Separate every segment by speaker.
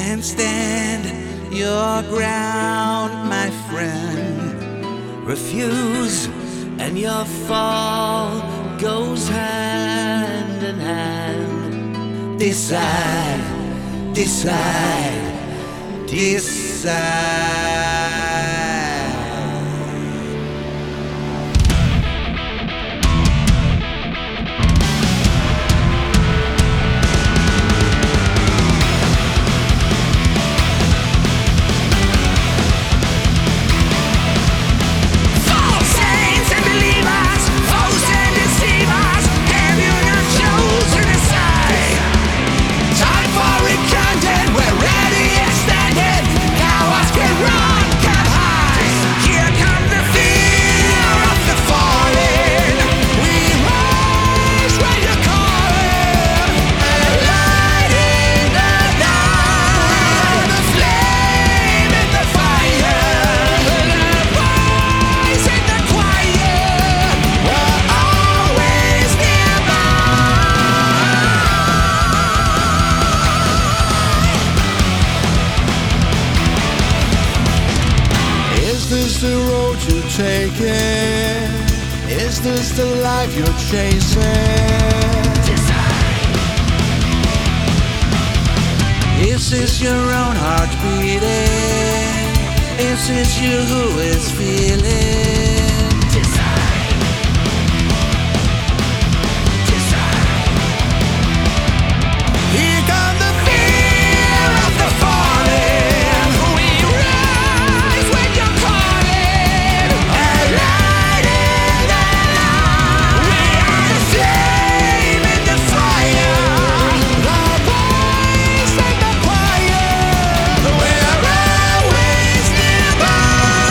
Speaker 1: and stand your ground, my friend. Refuse and your fall goes hand in hand. Decide, decide, decide.
Speaker 2: Is this the road you're taking? Is this the life you're chasing?
Speaker 1: Is this your own heart beating? Is this you who is feeling?
Speaker 2: Here comes the fear of the falling. We rise when you're calling. A light in the night. We are the flame in the fire. The voice and the choir. We're always nearby.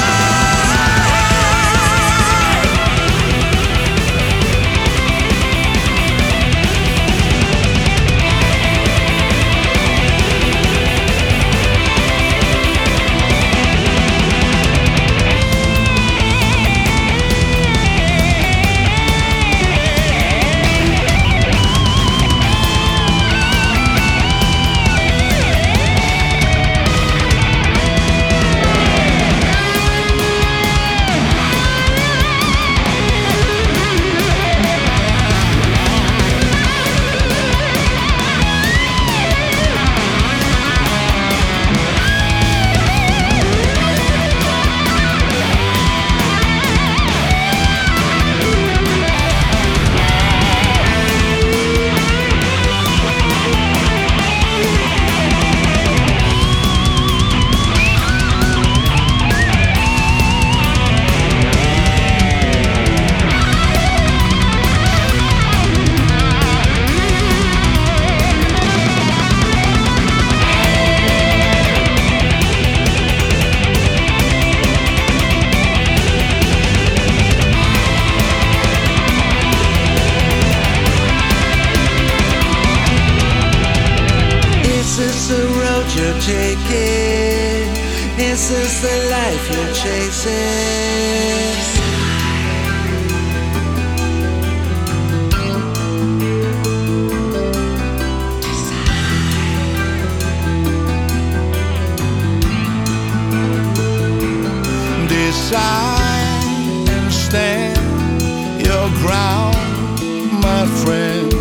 Speaker 1: Is this the road you're taking? Is this the life you're chasing?
Speaker 2: Decide and stand your ground, my friend.